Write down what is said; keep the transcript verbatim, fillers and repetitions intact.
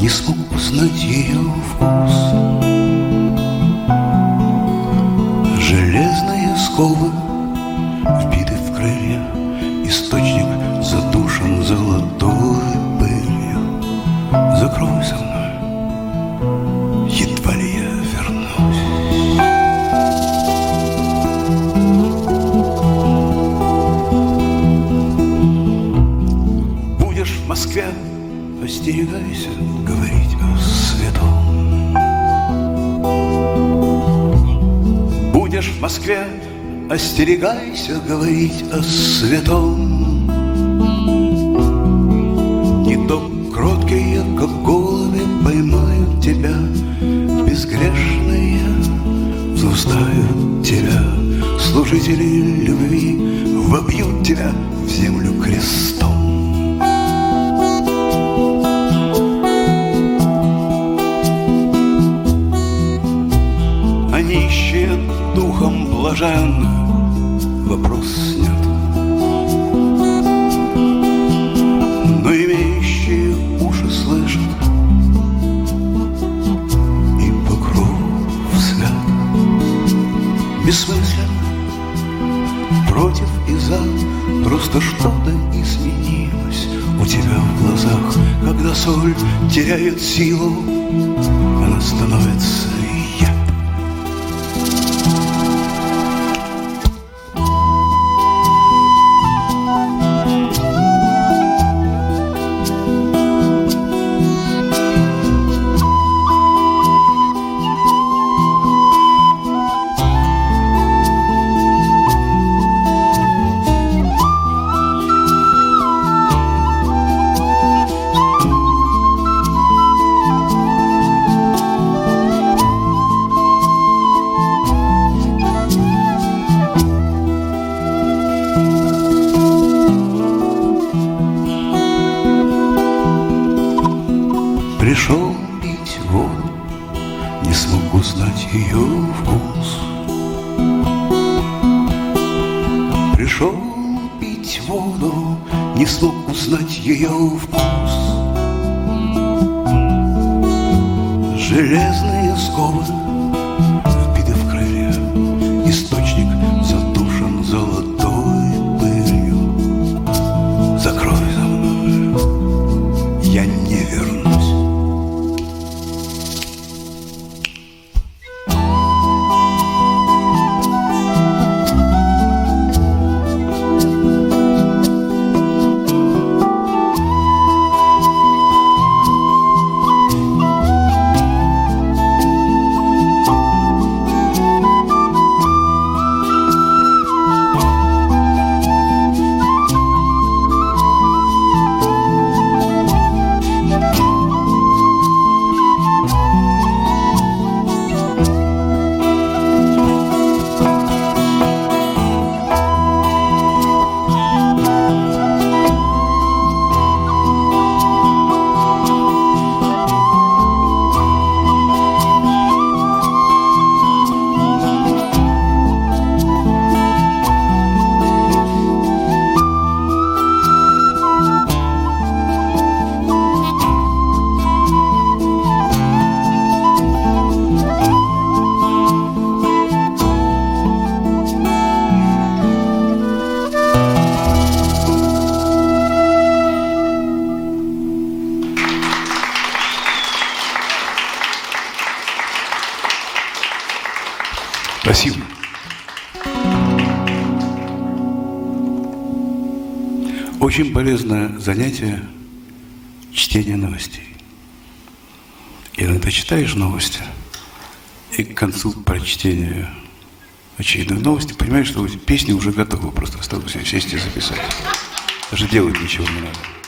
не смог узнать ее вкус. Железные сковы вбиты в крылья, источник задушен золотой пылью. Закрой со мной, едва ли я вернусь. Будешь в Москве, остерегайся говорить о святом. Будешь в Москве, остерегайся говорить о святом. Не то кроткие, как голуби, поймают тебя, безгрешные заустают тебя. Служители любви вобьют тебя в землю крестом. Нищие духом блаженны, вопрос снят. Но имеющие уши слышат, и покров свят. Бессмысленно, против и за, просто что-то изменилось у тебя в глазах. Когда соль теряет силу, она становится яд. Пришел пить воду, не смог узнать ее вкус. Пришел пить воду, не смог узнать ее вкус. Железные сковы вбиты в крылья, источник задушен золотой пылью. Закрой за мной, я не вернусь. Спасибо. Очень полезное занятие — чтение новостей. Иногда читаешь новости, и к концу прочтения очередной новости понимаешь, что песня уже готова, просто осталось сесть и записать. Даже делать ничего не надо.